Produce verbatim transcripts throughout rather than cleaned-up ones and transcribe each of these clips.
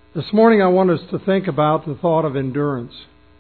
This morning I want us to think about the thought of endurance.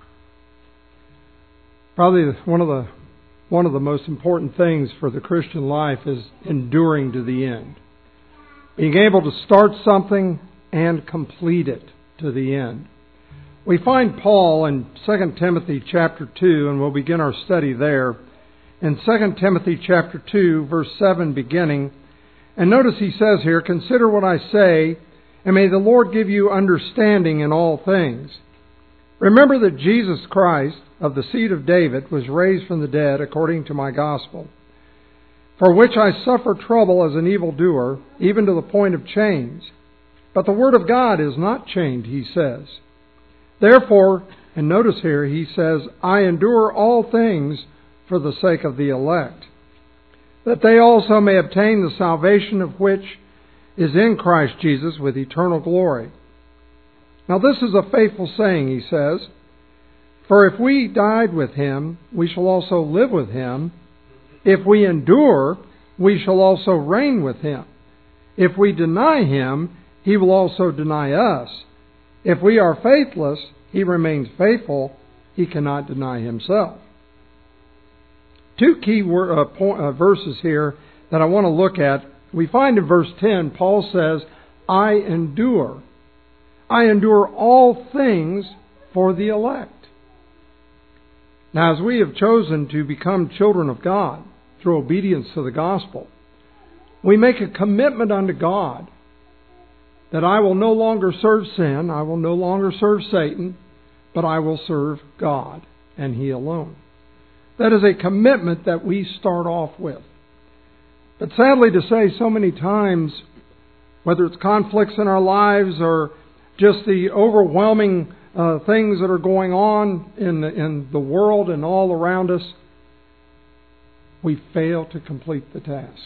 Probably one of the one of the most important things for the Christian life is enduring to the end. Being able to start something and complete it to the end. We find Paul in Second Timothy chapter two, and we'll begin our study there. In Second Timothy chapter two, verse seven beginning, and notice he says here, "Consider what I say, and may the Lord give you understanding in all things. Remember that Jesus Christ, of the seed of David, was raised from the dead according to my gospel, for which I suffer trouble as an evildoer, even to the point of chains. But the word of God is not chained," he says. "Therefore," and notice here, he says, "I endure all things for the sake of the elect, that they also may obtain the salvation of which is in Christ Jesus with eternal glory." Now this is a faithful saying, he says, "For if we died with him, we shall also live with him. If we endure, we shall also reign with him. If we deny him, he will also deny us. If we are faithless, he remains faithful. He cannot deny himself." Two key wor- uh, point, uh, verses here that I want to look at. We find in verse ten, Paul says, "I endure. I endure all things for the elect." Now, as we have chosen to become children of God through obedience to the gospel, we make a commitment unto God that I will no longer serve sin, I will no longer serve Satan, but I will serve God and He alone. That is a commitment that we start off with. But sadly to say, so many times, whether it's conflicts in our lives or just the overwhelming uh, things that are going on in the, in the world and all around us, we fail to complete the task.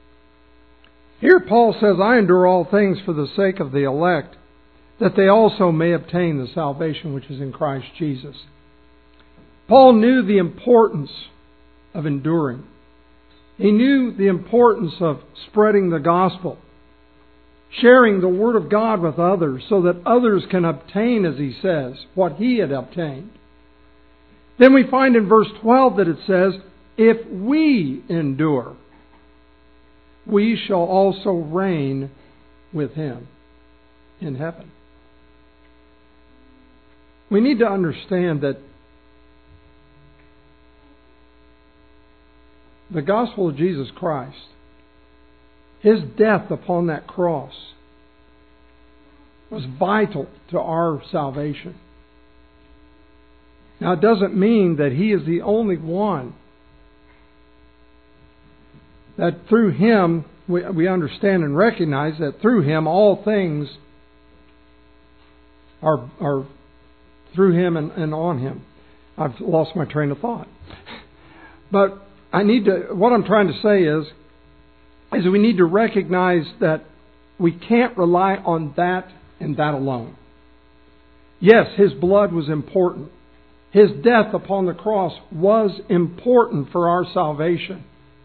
Here Paul says, "I endure all things for the sake of the elect, that they also may obtain the salvation which is in Christ Jesus." Paul knew the importance of enduring. He knew the importance of spreading the gospel, sharing the Word of God with others so that others can obtain, as he says, what he had obtained. Then we find in verse twelve that it says, "If we endure, we shall also reign with him in heaven." We need to understand that the gospel of Jesus Christ, His death upon that cross, was vital to our salvation. Now, it doesn't mean that He is the only one. That through Him, we, we understand and recognize that through Him all things are, are through Him and, and on Him. I've lost my train of thought. But I need to, what I'm trying to say is, is we need to recognize that we can't rely on that and that alone. Yes, His blood was important. His death upon the cross was important for our salvation.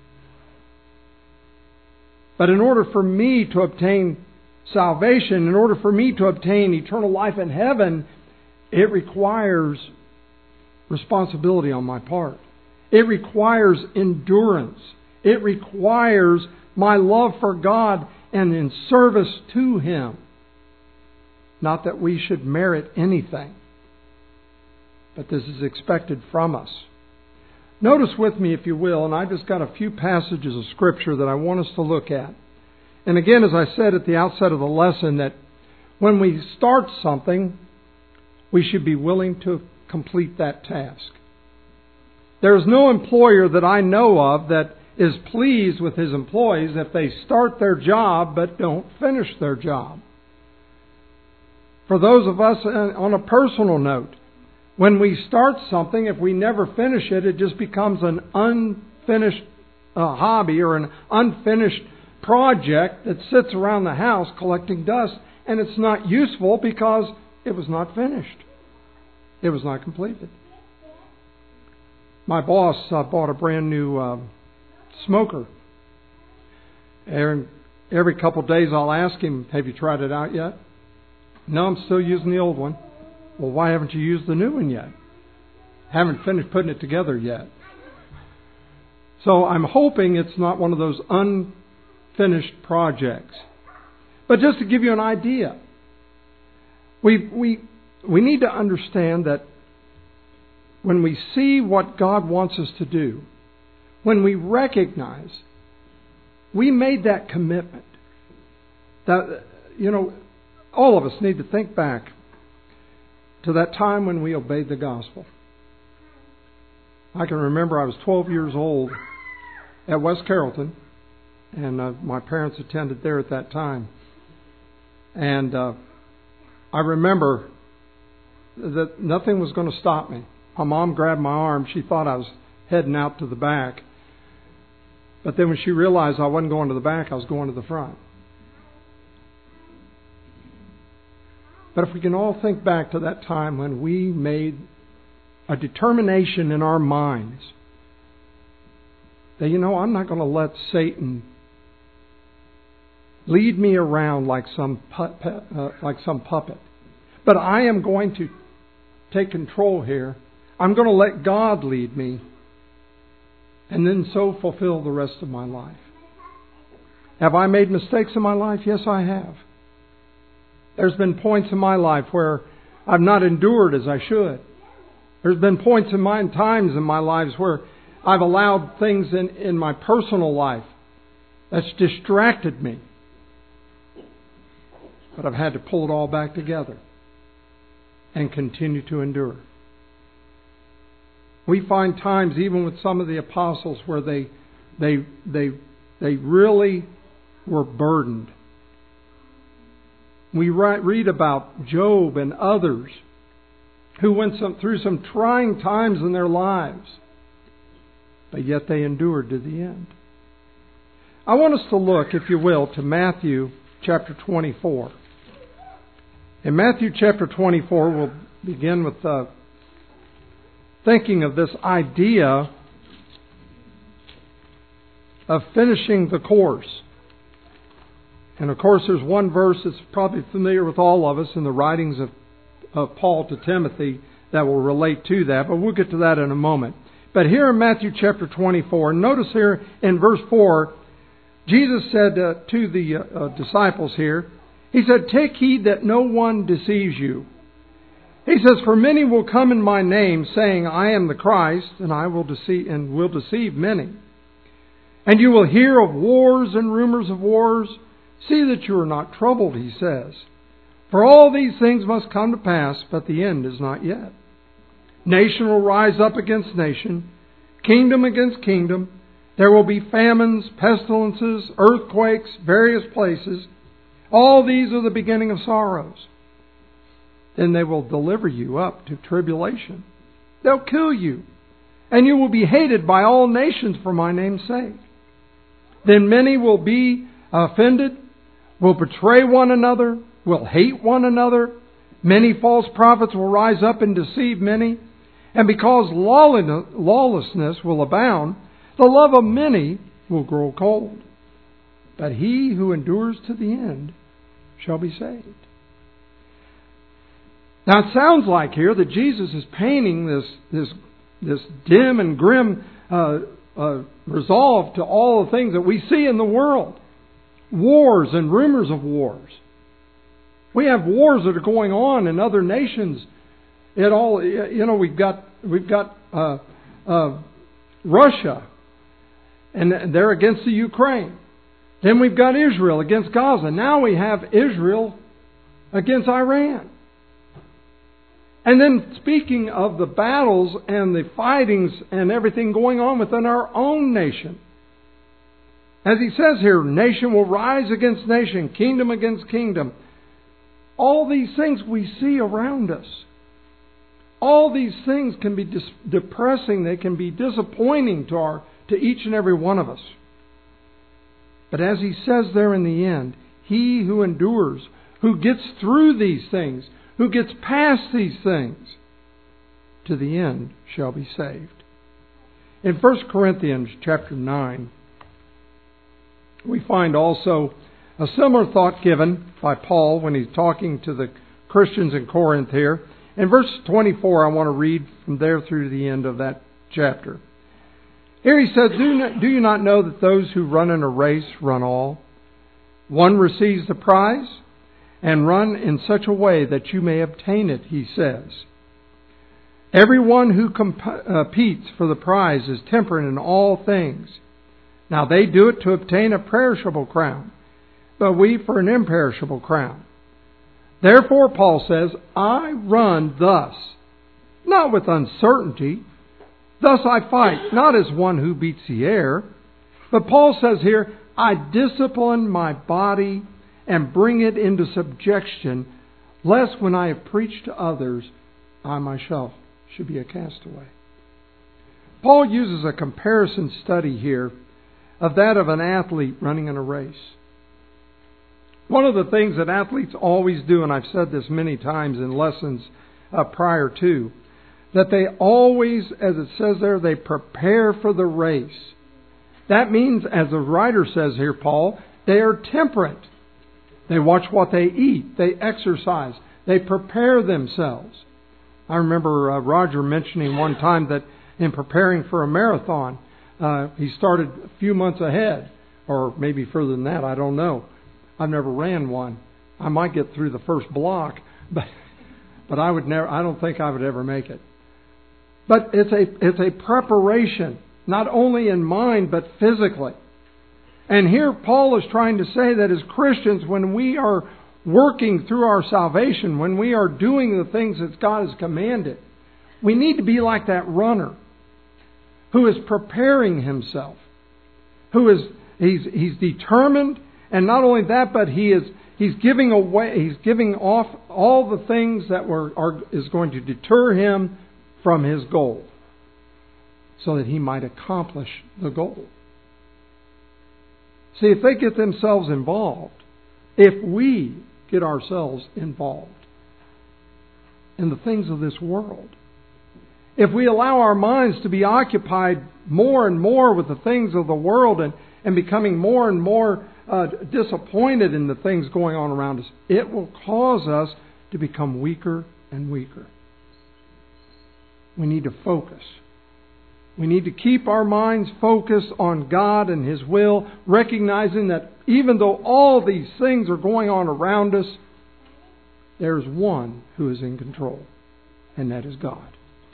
But in order for me to obtain salvation, in order for me to obtain eternal life in heaven, it requires responsibility on my part. It requires endurance. It requires my love for God and in service to Him. Not that we should merit anything, but this is expected from us. Notice with me, if you will, and I just got a few passages of Scripture that I want us to look at. And again, as I said at the outset of the lesson, that when we start something, we should be willing to complete that task. There is no employer that I know of that is pleased with his employees if they start their job but don't finish their job. For those of us on a personal note, when we start something, if we never finish it, it just becomes an unfinished uh, hobby or an unfinished project that sits around the house collecting dust, and it's not useful because it was not finished. It was not completed. My boss uh, bought a brand new uh, smoker. And every couple of days I'll ask him, "Have you tried it out yet?" No, I'm still using the old one. Well, why haven't you used the new one yet? Haven't finished putting it together yet. So I'm hoping it's not one of those unfinished projects. But just to give you an idea, we we we need to understand that when we see what God wants us to do, when we recognize we made that commitment, that, you know, all of us need to think back to that time when we obeyed the gospel. I can remember I was twelve years old at West Carrollton, and uh, my parents attended there at that time. And uh, I remember that nothing was going to stop me. My mom grabbed my arm. She thought I was heading out to the back. But then when she realized I wasn't going to the back, I was going to the front. But if we can all think back to that time when we made a determination in our minds that, you know, I'm not going to let Satan lead me around like some pu- uh, like some puppet, but I am going to take control here. I'm going to let God lead me, and then so fulfill the rest of my life. Have I made mistakes in my life? Yes, I have. There's been points in my life where I've not endured as I should. There's been points in my times in my lives where I've allowed things in, in my personal life that's distracted me. But I've had to pull it all back together and continue to endure. We find times, even with some of the apostles, where they they they they really were burdened. We read about Job and others who went some, through some trying times in their lives, but yet they endured to the end. I want us to look, if you will, to Matthew chapter twenty-four. In Matthew chapter twenty-four, we'll begin with uh, thinking of this idea of finishing the course. And of course, there's one verse that's probably familiar with all of us in the writings of, of Paul to Timothy that will relate to that, but we'll get to that in a moment. But here in Matthew chapter twenty-four, notice here in verse four, Jesus said uh, to the uh, disciples here, He said, "Take heed that no one deceives you." He says, "For many will come in my name, saying, I am the Christ, and I will deceive and will deceive many. And you will hear of wars and rumors of wars. See that you are not troubled," he says. "For all these things must come to pass, but the end is not yet. Nation will rise up against nation, kingdom against kingdom. There will be famines, pestilences, earthquakes, various places. All these are the beginning of sorrows. Then they will deliver you up to tribulation. They'll kill you, and you will be hated by all nations for my name's sake. Then many will be offended, will betray one another, will hate one another. Many false prophets will rise up and deceive many. And because lawlessness will abound, the love of many will grow cold. But he who endures to the end shall be saved." Now it sounds like here that Jesus is painting this this this dim and grim uh, uh, resolve to all the things that we see in the world. Wars and rumors of wars. We have wars that are going on in other nations. It all, you know, we've got we've got uh, uh, Russia, and they're against the Ukraine. Then we've got Israel against Gaza. Now we have Israel against Iran. And then speaking of the battles and the fightings and everything going on within our own nation. As he says here, nation will rise against nation, kingdom against kingdom. All these things we see around us. All these things can be dis- depressing. They can be disappointing to our to each and every one of us. But as he says there in the end, he who endures, who gets through these things, who gets past these things, to the end shall be saved. In First Corinthians chapter nine, we find also a similar thought given by Paul when he's talking to the Christians in Corinth here. In verse twenty-four, I want to read from there through the end of that chapter. Here he says, do, not, do you not know that those who run in a race run all? One receives the prize, and run in such a way that you may obtain it, he says. Everyone who competes for the prize is temperate in all things. Now they do it to obtain a perishable crown, but we for an imperishable crown. Therefore, Paul says, I run thus, not with uncertainty. Thus I fight, not as one who beats the air. But Paul says here, I discipline my body and bring it into subjection, lest when I have preached to others, I myself should be a castaway. Paul uses a comparison study here of that of an athlete running in a race. One of the things that athletes always do, and I've said this many times in lessons uh, prior to, that they always, as it says there, they prepare for the race. That means, as the writer says here, Paul, they are temperate. They watch what they eat. They exercise. They prepare themselves. I remember uh, Roger mentioning one time that in preparing for a marathon, uh, he started a few months ahead, or maybe further than that, I don't know. I've never ran one. I might get through the first block, but but I would never. I don't think I would ever make it. But it's a it's a preparation, not only in mind but physically. And here Paul is trying to say that as Christians, when we are working through our salvation, when we are doing the things that God has commanded, we need to be like that runner who is preparing himself, who is he's he's determined. And not only that, but he is he's giving away, he's giving off all the things that were are, is going to deter him from his goal, so that he might accomplish the goal. See, if they get themselves involved, if we get ourselves involved in the things of this world, if we allow our minds to be occupied more and more with the things of the world and, and becoming more and more Uh, disappointed in the things going on around us, it will cause us to become weaker and weaker. We need to focus. We need to keep our minds focused on God and His will, recognizing that even though all these things are going on around us, there's one who is in control, and that is God.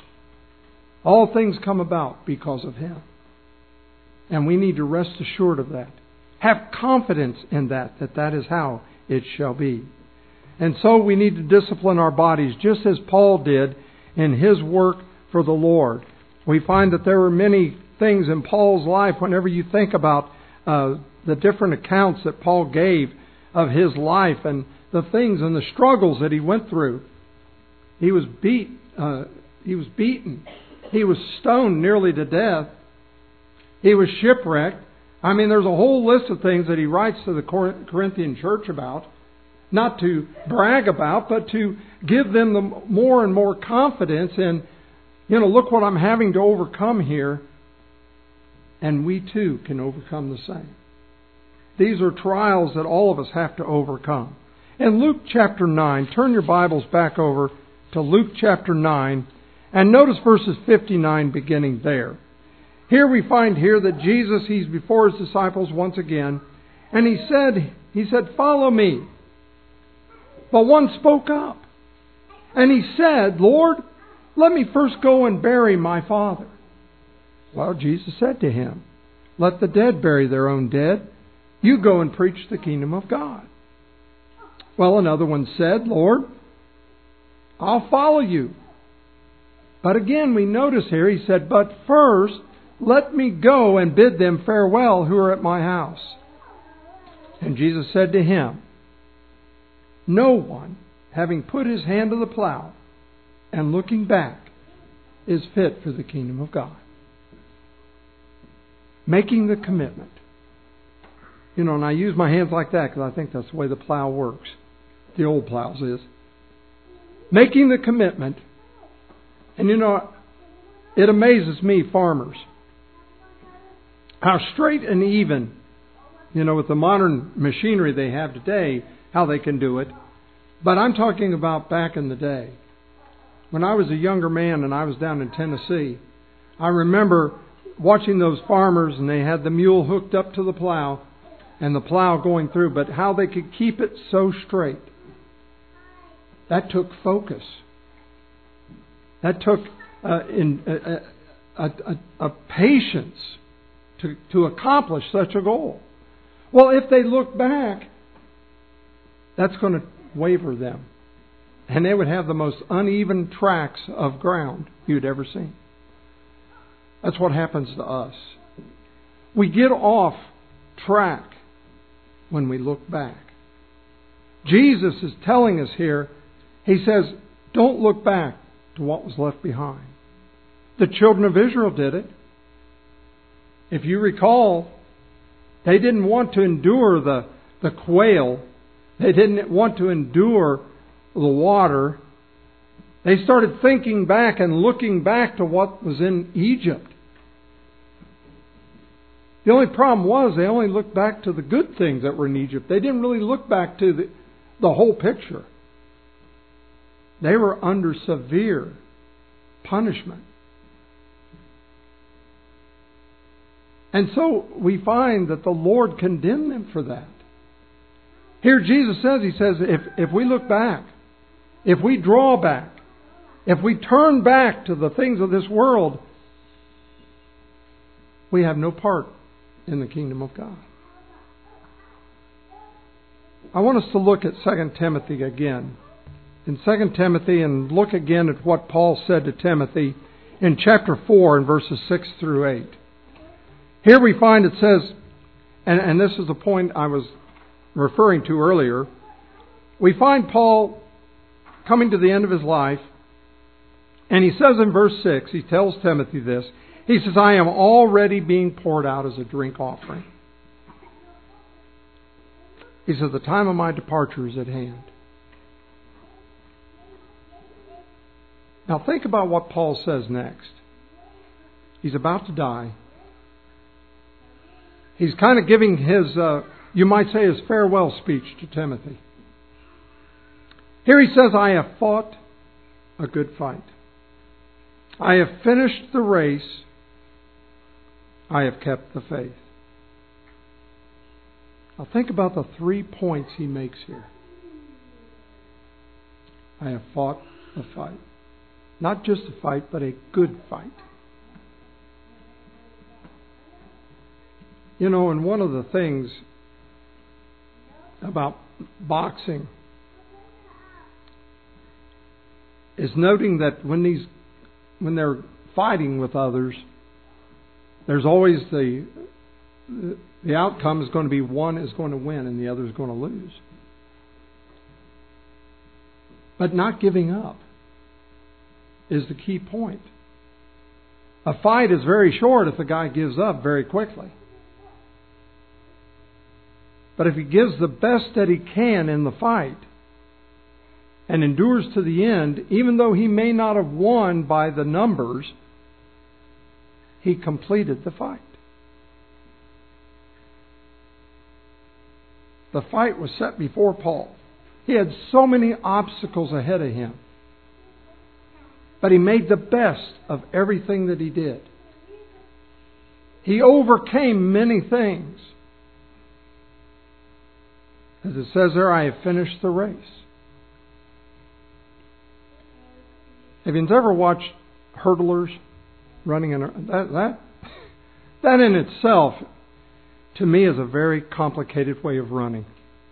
All things come about because of Him. And we need to rest assured of that. Have confidence in that, that that is how it shall be. And so we need to discipline our bodies, just as Paul did in his work for the Lord. We find that there were many things in Paul's life, whenever you think about uh, the different accounts that Paul gave of his life and the things and the struggles that he went through. He was beat, uh, he was beaten. He was stoned nearly to death. He was shipwrecked. I mean, there's a whole list of things that he writes to the Corinthian church about, not to brag about, but to give them the more and more confidence in, you know, look what I'm having to overcome here, and we too can overcome the same. These are trials that all of us have to overcome. In Luke chapter nine, turn your Bibles back over to Luke chapter nine, and notice verses fifty-nine beginning there. Here we find here that Jesus, He's before His disciples once again, and He said, He said, follow me. But one spoke up, and he said, Lord, let me first go and bury my father. Well, Jesus said to him, let the dead bury their own dead. You go and preach the kingdom of God. Well, another one said, Lord, I'll follow you. But again, we notice here, he said, but first, let me go and bid them farewell who are at my house. And Jesus said to him, no one, having put his hand to the plow and looking back, is fit for the kingdom of God. Making the commitment. You know, and I use my hands like that because I think that's the way the plow works. The old plows is. Making the commitment. And you know, it amazes me, farmers, how straight and even, you know, with the modern machinery they have today, how they can do it. But I'm talking about back in the day. When I was a younger man and I was down in Tennessee, I remember watching those farmers, and they had the mule hooked up to the plow and the plow going through, but how they could keep it so straight. That took focus. That took uh, in, uh, a, a, a patience to, to accomplish such a goal. Well, if they look back, that's going to waver them. And they would have the most uneven tracts of ground you'd ever seen. That's what happens to us. We get off track when we look back. Jesus is telling us here, He says, don't look back to what was left behind. The children of Israel did it. If you recall, they didn't want to endure the, the quail. They didn't want to endure the water. They started thinking back and looking back to what was in Egypt. The only problem was they only looked back to the good things that were in Egypt. They didn't really look back to the, the whole picture. They were under severe punishment. And so we find that the Lord condemned them for that. Here Jesus says, He says, if, if we look back, if we draw back, if we turn back to the things of this world, we have no part in the kingdom of God. I want us to look at Second Timothy again. In Second Timothy, and look again at what Paul said to Timothy in chapter four and verses six through eight. Here we find it says, and, and this is the point I was referring to earlier, we find Paul coming to the end of his life, and he says in verse six, he tells Timothy this, he says, I am already being poured out as a drink offering. He says, the time of my departure is at hand. Now think about what Paul says next. He's about to die. He's kind of giving his, uh, you might say, his farewell speech to Timothy. Here he says, I have fought a good fight. I have finished the race. I have kept the faith. Now think about the three points he makes here. I have fought a fight. Not just a fight, but a good fight. You know, and one of the things about boxing is noting that when these, when they're fighting with others, there's always the the outcome is going to be one is going to win and the other is going to lose. But not giving up is the key point. A fight is very short if the guy gives up very quickly. But if he gives the best that he can in the fight and endures to the end, even though he may not have won by the numbers, he completed the fight. The fight was set before Paul. He had so many obstacles ahead of him. But he made the best of everything that he did. He overcame many things. As it says there, I have finished the race. Have you ever watched hurdlers running in a, that that that in itself, to me, is a very complicated way of running.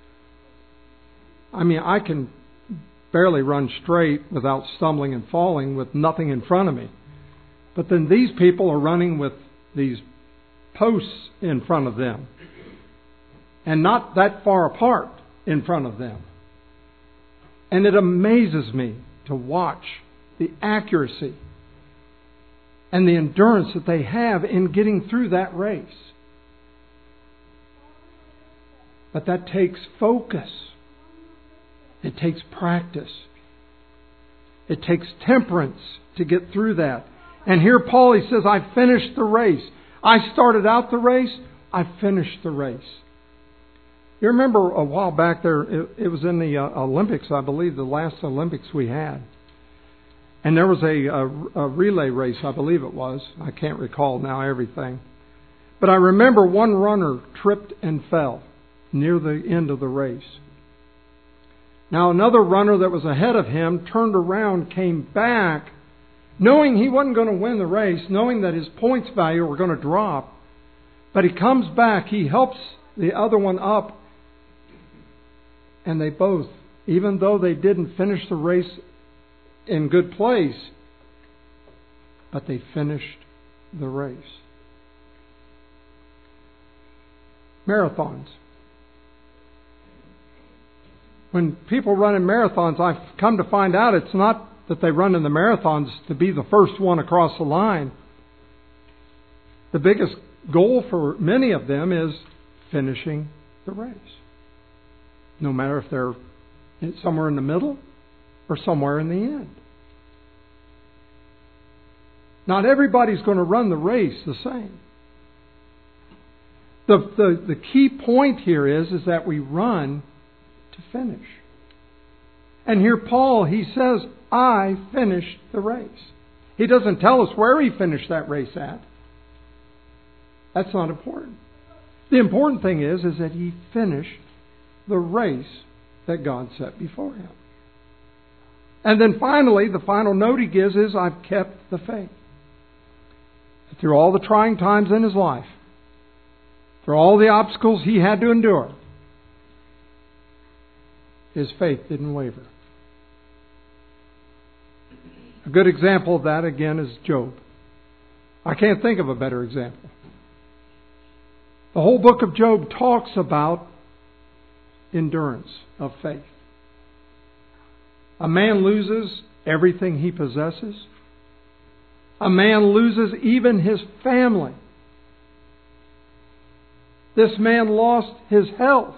I mean, I can barely run straight without stumbling and falling with nothing in front of me. But then these people are running with these posts in front of them and not that far apart in front of them. And it amazes me to watch the accuracy and the endurance that they have in getting through that race. But that takes focus. It takes practice. It takes temperance to get through that. And here Paul, he says, I finished the race. I started out the race. I finished the race. You remember a while back there, it, it was in the uh, Olympics, I believe, the last Olympics we had. And there was a, a, a relay race, I believe it was. I can't recall now everything. But I remember one runner tripped and fell near the end of the race. Now another runner that was ahead of him turned around, came back, knowing he wasn't going to win the race, knowing that his points value were going to drop. But he comes back, he helps the other one up, and they both, even though they didn't finish the race in good place, but they finished the race. Marathons. When people run in marathons, I've come to find out it's not that they run in the marathons to be the first one across the line. The biggest goal for many of them is finishing the race. No matter if they're somewhere in the middle or somewhere in the end. Not everybody's going to run the race the same. The, the, the key point here is, is that we run to finish. And here Paul, he says, I finished the race. He doesn't tell us where he finished that race at. That's not important. The important thing is, is that he finished the race that God set before him. And then finally, the final note he gives is, I've kept the faith. Through all the trying times in his life, through all the obstacles he had to endure, his faith didn't waver. A good example of that, again, is Job. I can't think of a better example. The whole book of Job talks about endurance of faith. A man loses everything he possesses. A man loses even his family. This man lost his health.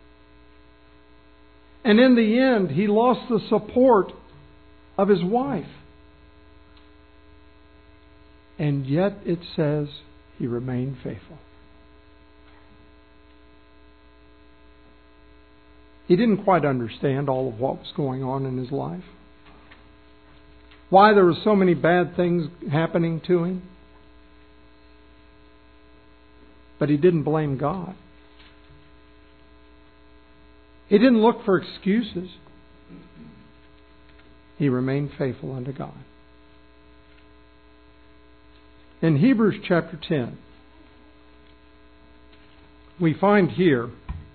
And in the end, he lost the support of his wife. And yet it says he remained faithful. He didn't quite understand all of what was going on in his life. Why there were so many bad things happening to him. But he didn't blame God. He didn't look for excuses. He remained faithful unto God. In Hebrews chapter ten, we find here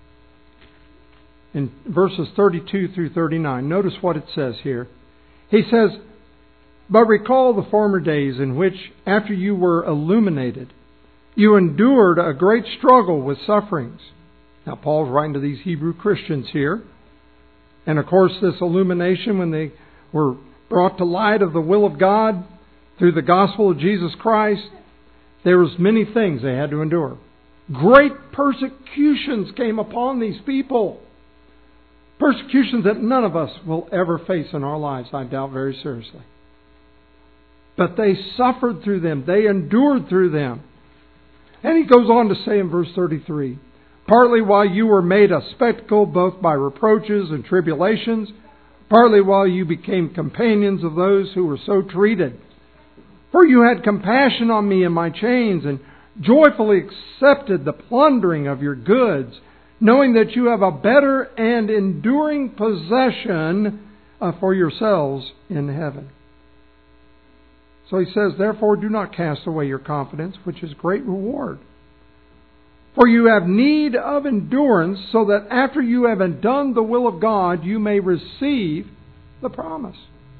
in verses thirty-two through thirty-nine, notice what it says here. He says, but recall the former days in which, after you were illuminated, you endured a great struggle with sufferings. Now, Paul's writing to these Hebrew Christians here. And of course, this illumination, when they were brought to light of the will of God through the gospel of Jesus Christ, there was many things they had to endure. Great persecutions came upon these people. Persecutions that none of us will ever face in our lives, I doubt very seriously. But they suffered through them. They endured through them. And he goes on to say in verse thirty-three, partly while you were made a spectacle both by reproaches and tribulations, partly while you became companions of those who were so treated. For you had compassion on me in my chains, and joyfully accepted the plundering of your goods, knowing that you have a better and enduring possession uh, for yourselves in heaven. So he says, therefore do not cast away your confidence, which is great reward. For you have need of endurance, so that after you have done the will of God, you may receive the promise.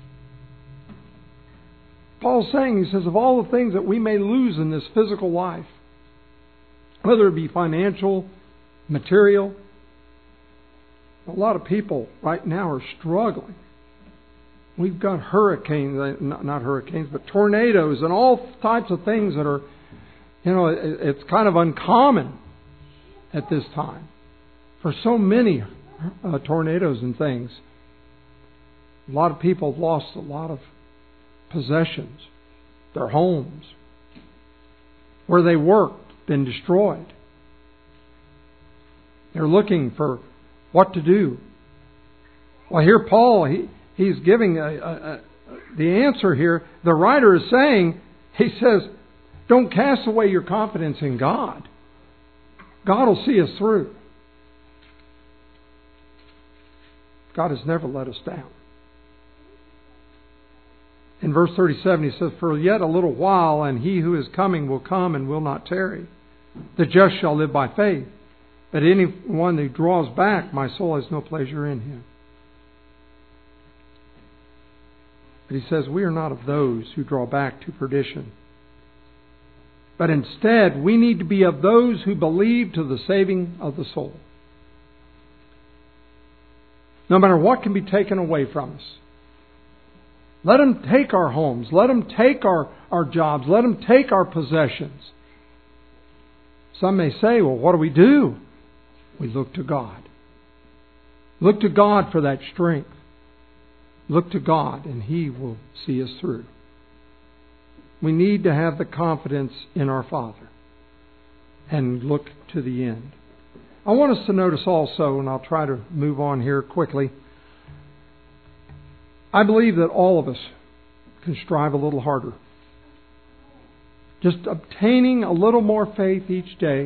Paul's saying, he says, of all the things that we may lose in this physical life, whether it be financial, material, a lot of people right now are struggling. We've got hurricanes, not hurricanes, but tornadoes and all types of things that are, you know, it's kind of uncommon at this time for so many uh, tornadoes and things. A lot of people have lost a lot of possessions, their homes, where they worked, been destroyed. They're looking for what to do. Well, here Paul, he, he's giving a, a, a, the answer here. The writer is saying, he says, don't cast away your confidence in God. God will see us through. God has never let us down. In verse thirty-seven, he says, for yet a little while, and he who is coming will come and will not tarry. The just shall live by faith. But anyone who draws back, my soul has no pleasure in him. But he says, we are not of those who draw back to perdition. But instead, we need to be of those who believe to the saving of the soul. No matter what can be taken away from us. Let them take our homes. Let them take our, our jobs. Let them take our possessions. Some may say, well, what do we do? We look to God. Look to God for that strength. Look to God and He will see us through. We need to have the confidence in our Father and look to the end. I want us to notice also, and I'll try to move on here quickly, I believe that all of us can strive a little harder. Just obtaining a little more faith each day.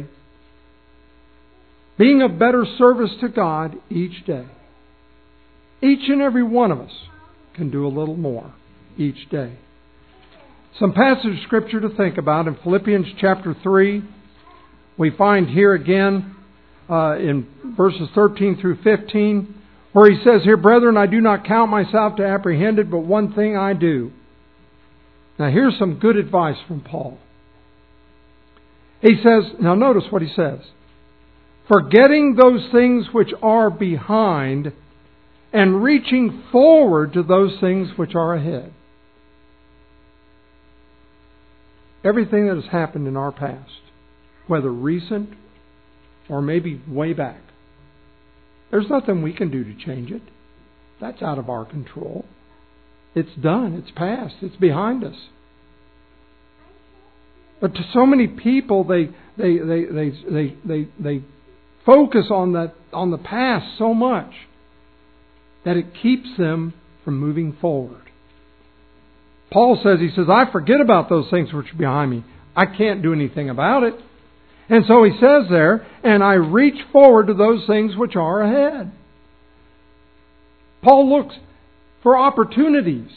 Being of better service to God each day. Each and every one of us can do a little more each day. Some passage of Scripture to think about. In Philippians chapter three, we find here again uh, in verses thirteen through fifteen, where he says here, brethren, I do not count myself to apprehended, but one thing I do. Now here's some good advice from Paul. He says, now notice what he says. Forgetting those things which are behind and reaching forward to those things which are ahead. Everything that has happened in our past, whether recent or maybe way back, there's nothing we can do to change it. That's out of our control. It's done. It's past. It's behind us. But to so many people, they they they they they they, they focus on that on the past so much that it keeps them from moving forward. Paul says, he says, I forget about those things which are behind me. I can't do anything about it. And so he says there, and I reach forward to those things which are ahead. Paul looks for opportunities.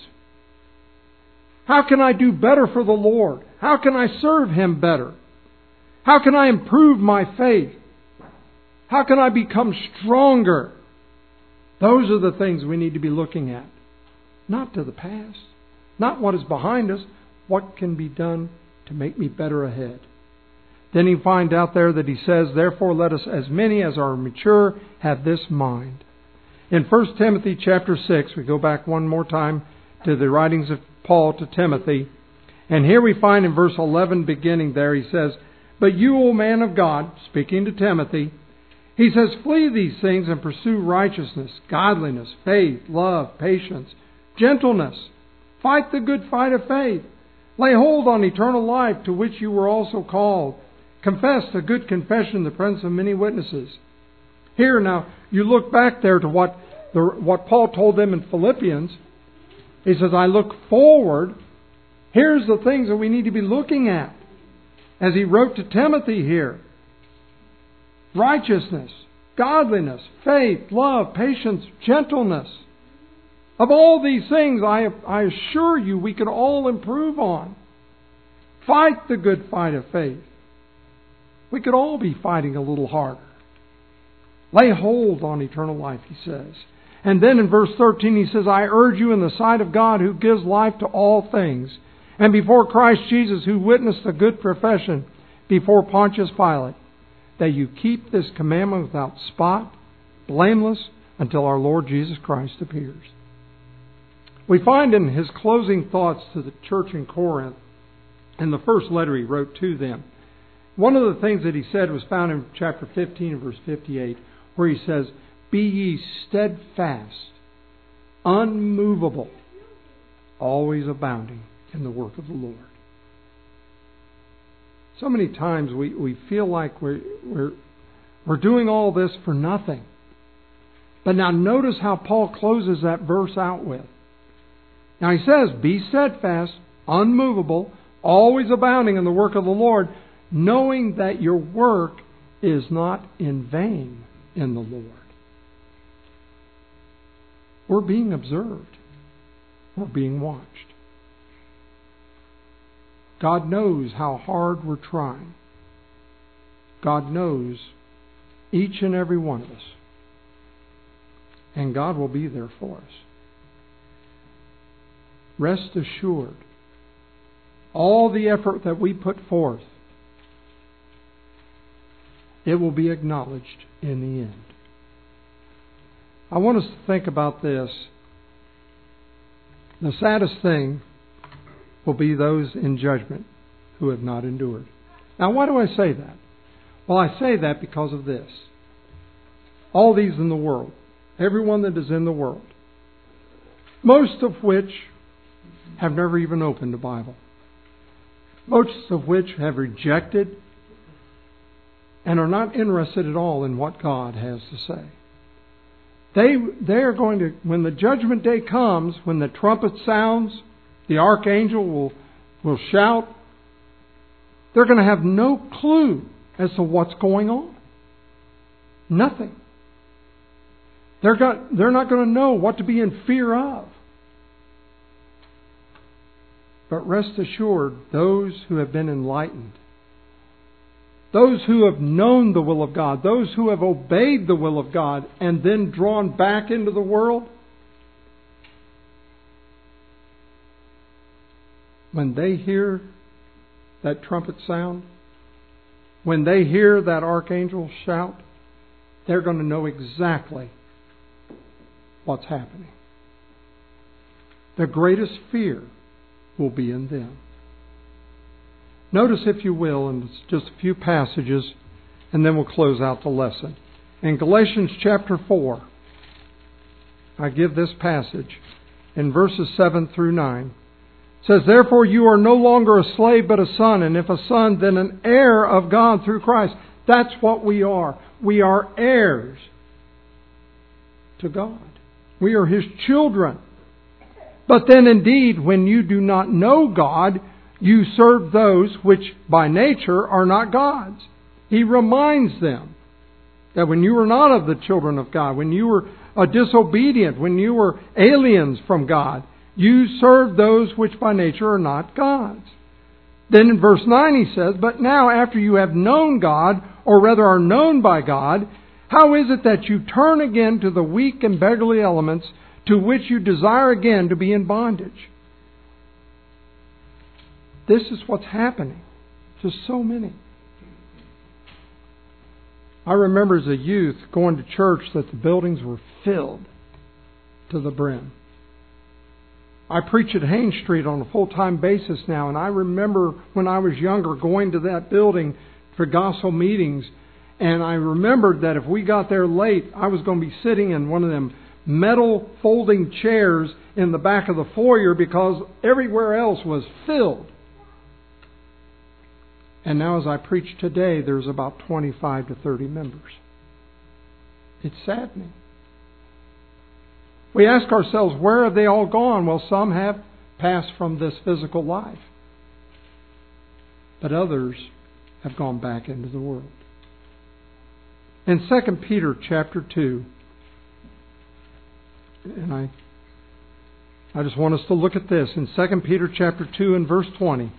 How can I do better for the Lord? How can I serve Him better? How can I improve my faith? How can I become stronger? Those are the things we need to be looking at. Not to the past. Not what is behind us. What can be done to make me better ahead? Then you find out there that he says, therefore let us, as many as are mature, have this mind. In First Timothy chapter six, we go back one more time to the writings of Paul to Timothy. And here we find in verse eleven beginning there, he says, but you, O man of God, speaking to Timothy, he says, flee these things and pursue righteousness, godliness, faith, love, patience, gentleness. Fight the good fight of faith. Lay hold on eternal life to which you were also called. Confess a good confession in the presence of many witnesses. Here now, you look back there to what the, what Paul told them in Philippians. He says, I look forward. Here's the things that we need to be looking at. As he wrote to Timothy here. Righteousness, godliness, faith, love, patience, gentleness. Of all these things, I, I assure you, we can all improve on. Fight the good fight of faith. We could all be fighting a little harder. Lay hold on eternal life, he says. And then in verse thirteen, he says, I urge you in the sight of God who gives life to all things, and before Christ Jesus, who witnessed a good profession before Pontius Pilate, that you keep this commandment without spot, blameless, until our Lord Jesus Christ appears. We find in his closing thoughts to the church in Corinth, in the first letter he wrote to them, one of the things that he said was found in chapter fifteen, verse fifty-eight, where he says, be ye steadfast, unmovable, always abounding in the work of the Lord. So many times we, we feel like we're, we're, We're doing all this for nothing. But now notice how Paul closes that verse out with. Now he says, be steadfast, unmovable, always abounding in the work of the Lord, knowing that your work is not in vain in the Lord. We're being observed. We're being watched. God knows how hard we're trying. God knows each and every one of us. And God will be there for us. Rest assured, all the effort that we put forth, it will be acknowledged in the end. I want us to think about this. The saddest thing will be those in judgment who have not endured. Now, why do I say that? Well, I say that because of this. All these in the world, everyone that is in the world, most of which have never even opened the Bible, most of which have rejected and are not interested at all in what God has to say. They, they are going to, when the judgment day comes, when the trumpet sounds, the archangel will, will shout, they're going to have no clue as to what's going on. Nothing. They're, got, they're not going to know what to be in fear of. But rest assured, those who have been enlightened, those who have known the will of God, those who have obeyed the will of God and then drawn back into the world, when they hear that trumpet sound, when they hear that archangel shout, they're going to know exactly what's happening. The greatest fear will be in them. Notice, if you will, and it's just a few passages, and then we'll close out the lesson. In Galatians chapter four, I give this passage in verses seven through nine. It says, therefore you are no longer a slave but a son, and if a son, then an heir of God through Christ. That's what we are. We are heirs to God. We are His children. But then indeed, when you do not know God, you serve those which by nature are not God's. He reminds them that when you were not of the children of God, when you were uh, disobedient, when you were aliens from God, you served those which by nature are not God's. Then in verse nine he says, but now after you have known God, or rather are known by God, how is it that you turn again to the weak and beggarly elements to which you desire again to be in bondage? This is what's happening to so many. I remember as a youth going to church that the buildings were filled to the brim. I preach at Haines Street on a full-time basis now, and I remember when I was younger going to that building for gospel meetings, and I remembered that if we got there late, I was going to be sitting in one of them metal folding chairs in the back of the foyer because everywhere else was filled. And now as I preach today, there's about twenty-five to thirty members. It's saddening. We ask ourselves, where have they all gone? Well, some have passed from this physical life. But others have gone back into the world. In Second Peter chapter two, and I I just want us to look at this. In Second Peter chapter two and verse twenty.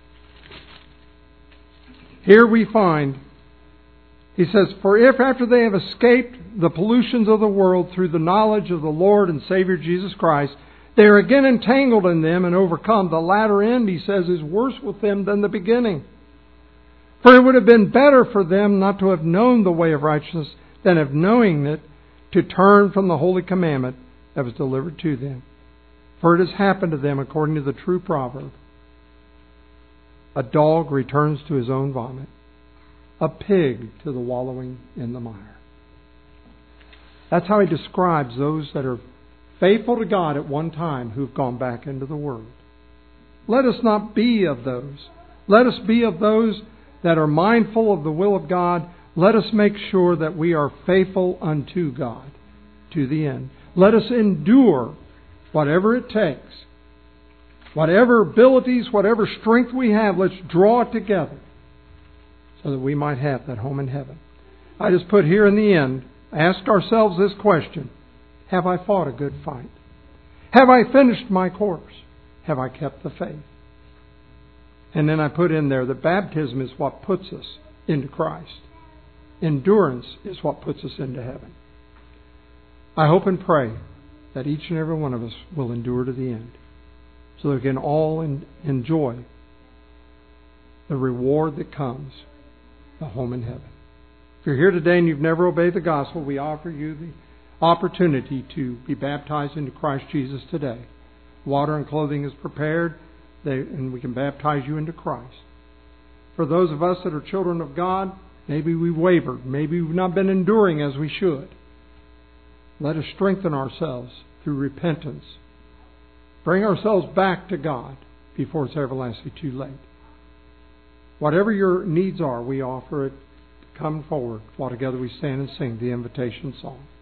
Here we find, he says, for if after they have escaped the pollutions of the world through the knowledge of the Lord and Savior Jesus Christ, they are again entangled in them and overcome. The latter end, he says, is worse with them than the beginning. For it would have been better for them not to have known the way of righteousness than of knowing it, to turn from the holy commandment that was delivered to them. For it has happened to them according to the true proverb. A dog returns to his own vomit, a pig to the wallowing in the mire. That's how he describes those that are faithful to God at one time who've gone back into the world. Let us not be of those. Let us be of those that are mindful of the will of God, let us make sure that we are faithful unto God to the end. Let us endure whatever it takes. Whatever abilities, whatever strength we have, let's draw it together so that we might have that home in heaven. I just put here in the end, ask ourselves this question: have I fought a good fight? Have I finished my course? Have I kept the faith? And then I put in there that baptism is what puts us into Christ. Endurance is what puts us into heaven. I hope and pray that each and every one of us will endure to the end, so that we can all en- enjoy the reward that comes, the home in heaven. If you're here today and you've never obeyed the gospel, we offer you the opportunity to be baptized into Christ Jesus today. Water and clothing is prepared, they, and we can baptize you into Christ. For those of us that are children of God, maybe we've wavered, maybe we've not been enduring as we should. Let us strengthen ourselves through repentance. Bring ourselves back to God before it's everlastingly too late. Whatever your needs are, we offer it. Come forward while together we stand and sing the invitation song.